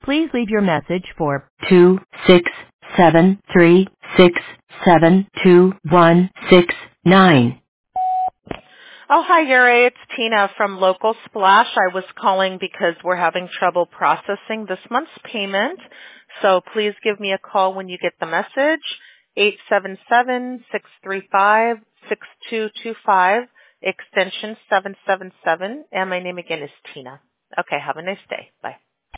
Please leave your message for 26736722169. Oh, hi, Yuri. It's Tina from Local Splash. I was calling because we're having trouble processing this month's payment. So please give me a call when you get the message, 877-635-6225, extension 777. And my name again is Tina. Okay, have a nice day. Bye.